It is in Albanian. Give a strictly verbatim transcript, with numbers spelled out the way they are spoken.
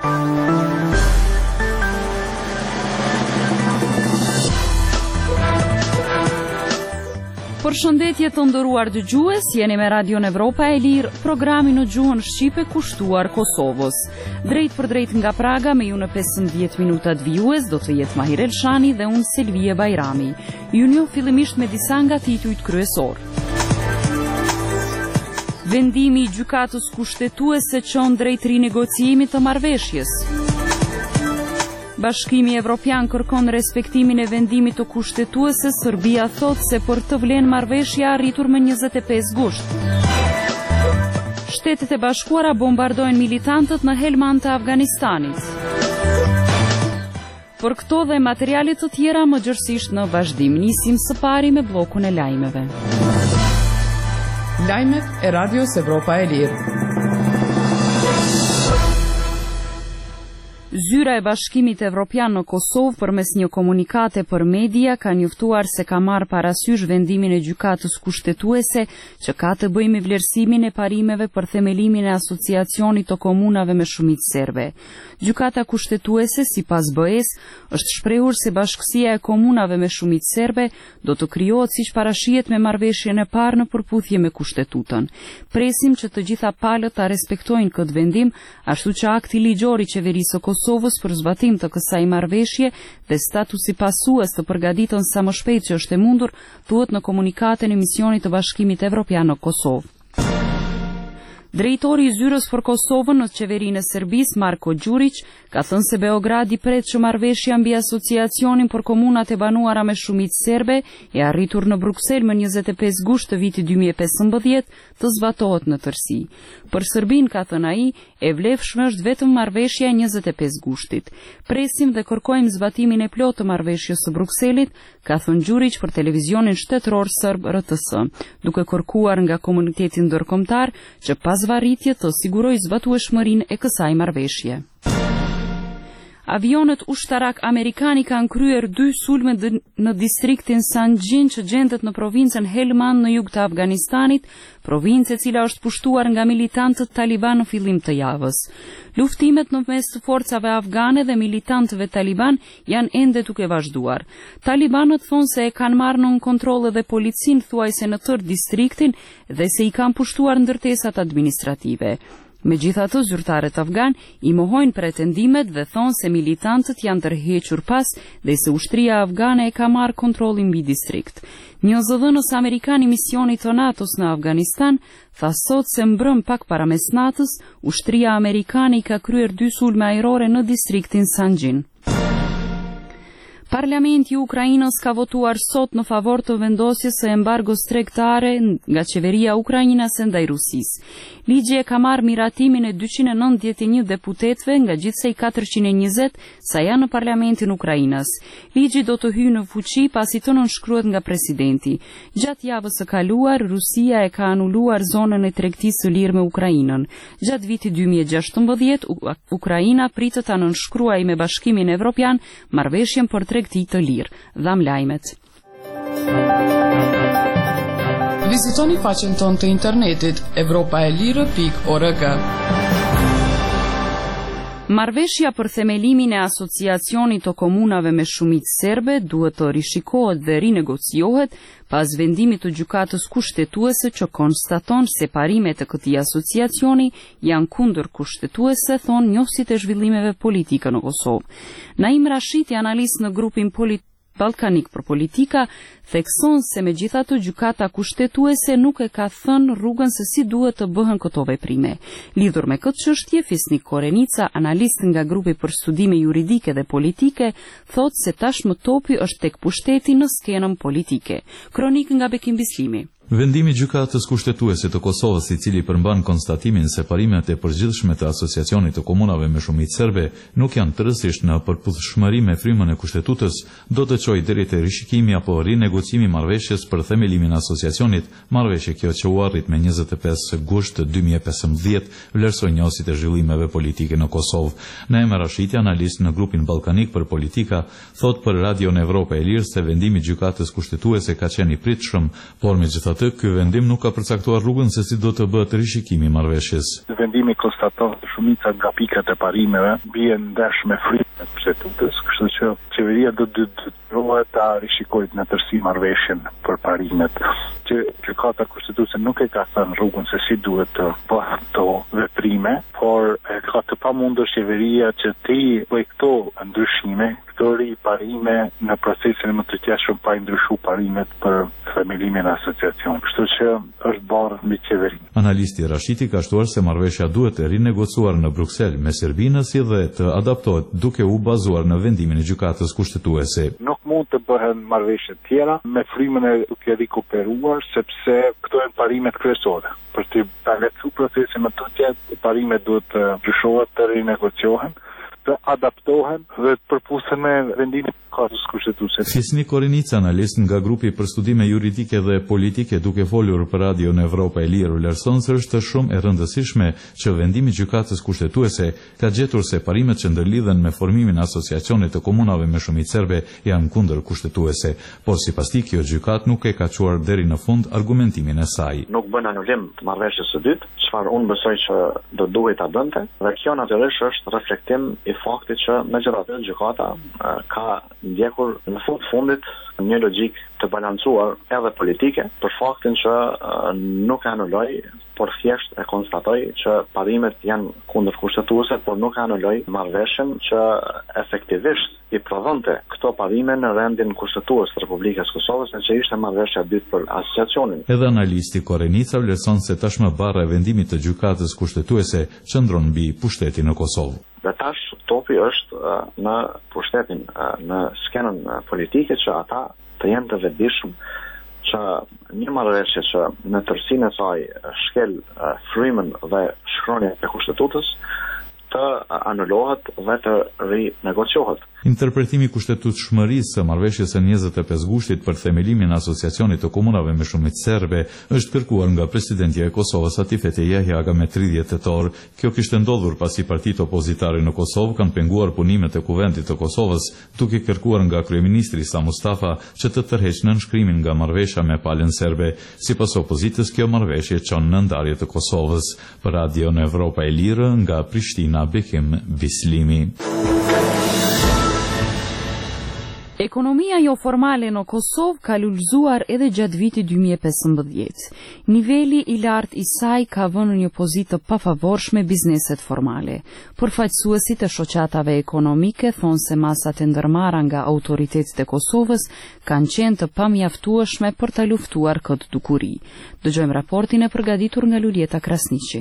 Përshëndetje të nderuar dëgjues, jeni me Radion Evropa e Lirë, programi në gjuhën shqipe kushtuar Kosovës. Drejt për drejt nga Praga me ju në pesëmbëdhjetë minutat vijues do të jetë Mahir Elshani dhe unë Selvie Bajrami. Ju njoh fillimisht me disa nga titujt kryesor. Vendimi i gjykatës kushtetuese çon drejt rinegociimit të marrëveshjes. Bashkimi Evropian kërkon respektimin e vendimit të kushtetueses, Serbia thot se për të vlen marrëveshja arritur më njëzet e pesë gusht. Shtetet e Bashkuara bombardojnë militantët në Helmand të Afganistanit. Për këto dhe materialet të tjera më gjërësisht në vazhdim, nisim së pari me bllokun e lajmeve. Lajmet e Radios Evropa e Lirë. Zyra e Bashkimit Evropian në Kosovë përmes një komunikate për media ka njoftuar se ka marrë parasysh vendimin e gjykatës kushtetuese që ka të bëjë me vlerësimin e parimeve për themelimin e asociacionit të komunave me shumicë serbe. Gjykata kushtetuese, sipas B E-s, është shprehur se bashkësia e komunave me shumicë serbe do të krijohet siç parashihet me marrëveshjen e parë në përputhje me kushtetutën. Presim që të gjitha palët ta respektojnë këtë vendim, ashtu që akti ligjor i qeverisë së Kosovës për zbatim të kësaj marrëveshje dhe statusi pasues të përgatitën sa më shpejt që është e mundur, thuhet në komunikatën e misionit të Bashkimit Evropian në Kosovë. Drejtori i Zyrës për Kosovën në qeverinë e Serbisë, Marko Đurić, ka thënë se Beogradi pret që marrëveshja mbi asociacionin për komunat e banuara me shumicë serbe e arritur në Bruksel më njëzet e pesë gusht të vitit dy mijë e pesëmbëdhjetë të zbatohet në tërësi. Për Serbinë, ka thënë ai, e vlefshme është vetëm marrëveshja e njëzet e pesë gushtit. Presim dhe kërkojmë zbatimin e plotë të marrëveshjes së Brukselit, ka thënë Đurić për televizionin shtetëror serb R T S, duke kërkuar nga komuniteti ndërkombëtar që pas varritje të siguroj zbatueshmërinë e kësaj marrëveshje. Avionët ushtarak amerikani kanë kryer dy sulme në distriktin Sanxhin që gjendet në provincën Helmand në jug të Afganistanit, provincë e cila është pushtuar nga militantët Taliban në fillim të javës. Luftimet në mes të forcave afgane dhe militantëve Taliban janë ende duke vazhduar. Talibanët thonë se e kanë marrë nën kontroll edhe policinë thuajse në tërë distriktin dhe se i kanë pushtuar ndërtesat administrative. Megjithatë, zyrtarët afgan i mohojnë pretendimet dhe thonë se militantët janë tërhequr pas dhe se ushtria afgane e ka marrë kontrollin mbi distrikt. Një zëdhënës amerikan i misionit të NATO-s në Afganistan tha sot se mbrëm pak para mesnatës, ushtria amerikane i ka kryer dy sulme ajrore në distriktin Sanxhin. Parlamenti i Ukrainës ka votuar sot në favor të vendosjes së embargos tregtare nga qeveria ukrainase ndaj Rusisë. Ligji e ka marrë miratimin e dyqind e nëntëdhjetë e një deputetëve nga gjithsej katërqind e njëzet sa janë në Parlamentin Ukrainas. Ligji do të hyjë në fuqi pasi të nënshkruhet nga presidenti. Gjatë javës së kaluar, Rusia e ka anuluar zonën e tregtisë së lirë me Ukrainën. Gjatë vitit dy mijë e gjashtëmbëdhjetë, Ukraina pritet ta nënshkruajë me Bashkimin Evropian marrëveshjen për tregti të lirë. Dham lajmet. Vizitoni faqen tonë të internetit evropaelire pikë org. Marrëveshja për themelimin e asociacionit të komunave me shumicë serbe duhet të rishikohet dhe rinegociohet pas vendimit të gjykatës kushtetuese që konstaton se parimet e këtij asociacioni janë kundër kushtetuese, thonë njohësit e zhvillimeve politike në Kosovë. Naim Rashiti, analist në grupin politik Ballkanik për politika, thekson se megjithatë gjykata kushtetuese nuk e ka thënë rrugën se si duhet të bëhen këto veprime. Lidhur me këtë çështje, Fisnik Korenica, analist nga grupi për studime juridike dhe politike, thotë se tashmë topi është tek pushteti në skenën politike. Kronik nga Bekim Bislimi. Vendimi i gjykatës kushtetuese të Kosovës, i cili përmban konstatimin se parimet e përgjithshme të asociacionit të komunave me shumicë serbe nuk janë tërësisht në përputhshmëri me frymën e kushtetues, do të çojë deri te rishikimi apo rinegocimi i marrëveshjes për themelimin e asociacionit, marrëveshje kjo që u arrit me njëzet e pesë gusht dy mijë e pesëmbëdhjetë, vlerësoi njohësit e zhvillimeve politike në Kosovë. Naim Rashiti, analist në grupin Ballkanik për politika, thot për Radion Evropa e Lirë se vendimi i gjykatës kushtetuese ka qenë i pritshëm, por megjithatë Megjithatë, ky vendim nuk ka përcaktuar rrugën se si do të bëhet rishikimi i marrëveshjes. Vendimi konstaton se shumica nga pikat e parimeve bien ndesh me frymën e kushtetues, kështu që qeveria do të detyrohet ta rishikojë në tërësi marrëveshjen për parimet. Që gjykata kushtetuese nuk e ka thënë rrugën se si duhet të bëhen këto veprime, por e ka të pamundur qeveria që ti bëj këto ndryshime, këto ri parime në procesin e më të qeshëm pa i ndryshu parimet për themellimin e asociacion. Kështu që është barë mbi qeveri. Analisti Rashiti ka shtuar se marrëveshja duhet të rinegociuar në Bruksel me Serbinë si dhe të adaptohet duke u bazuar në vendimin e gjykatës kushtetuese. Nuk mund të bëhen marrëveshje tjera me frymën e duke rikuperuar sepse këto janë parimet kryesore. Për të lehtësuar procesin më të qetë, parimet duhet të ndryshohen, të rinegociohen, të adaptohen dhe të përputhsen me vendimin e gjykatës kushtetuese. Fisnik Korenica, analist nga grupi për studime juridike dhe politike, duke folur për Radio në Evropa e Lirë, vlerëson se është shumë e rëndësishme që vendimi i gjykatës kushtetuese ka gjetur se parimet që ndërlidhen me formimin e asociacionit të komunave me shumicë serbe janë kundër kushtetuese, por sipas tij kjo gjykatë nuk e ka çuar deri në fund argumentimin e saj. Nuk bën anulim të marrëveshjes së dytë, çfarë unë besoj që do duhet ta bënte, dhe kjo natyrisht është reflektim i faktit që megjithatë gjykata ka ndjekur në fund fundit një logjik të balancuar edhe politike, për faktin që nuk anuloi, por thjesht e konstatoi që parimet janë kundër kushtetuese, por nuk anuloi marrëveshjen që efektivisht i prodhonte këto parime në rendin kushtetues të Republikës Kosovës, që ishte marrëveshja e dytë për asociacionin. Edhe analisti Korenica vlerëson se tashmë barra e vendimit të gjykatës kushtetuese qëndron mbi pushtetin në Kosovë. Dhe tash topi është në pushtetin, në skenën politike, që ata të jenë të vetëdijshëm që një marrëveshje që në tërësinë e saj shkel frymën dhe shkronjën e kushtetutës të anulohet dhe të rinegociohet. Interpretimi i kushtetutshmërisë së marrëveshjes së njëzet e pesë gustit për themelimin e asociacionit të komunave me shumicë serbe është kërkuar nga presidentja e Kosovës Atifete Jahjaga me tridhjetë tetor. Kjo kishte ndodhur pasi partitë opozitare në Kosovë kanë penguar punimet e Kuventit të Kosovës, duke kërkuar nga kryeministri Sa Mustafa që të tërheqë nënshkrimin nga marrëveshja me palën serbe. Sipas opozitës, kjo marrëveshje çon në ndarje të Kosovës. Për Radio në Evropa e Lirë nga Prishtina, Bekim Bislimi. Ekonomia jo formale në Kosovë ka lullzuar edhe gjatë vitit dy mijë e pesëmbëdhjetë. Niveli i lartë i saj ka vënë një pozitë të pafavorshme bizneset formale. Përfaqësuesit e shoqatave ekonomike thonë se masat e ndërmarra nga autoritetet e Kosovës kanë qenë të pamjaftueshme për ta luftuar këtë dukuri. Dëgjojmë raportin e përgatitur nga Luljeta Krasniqi.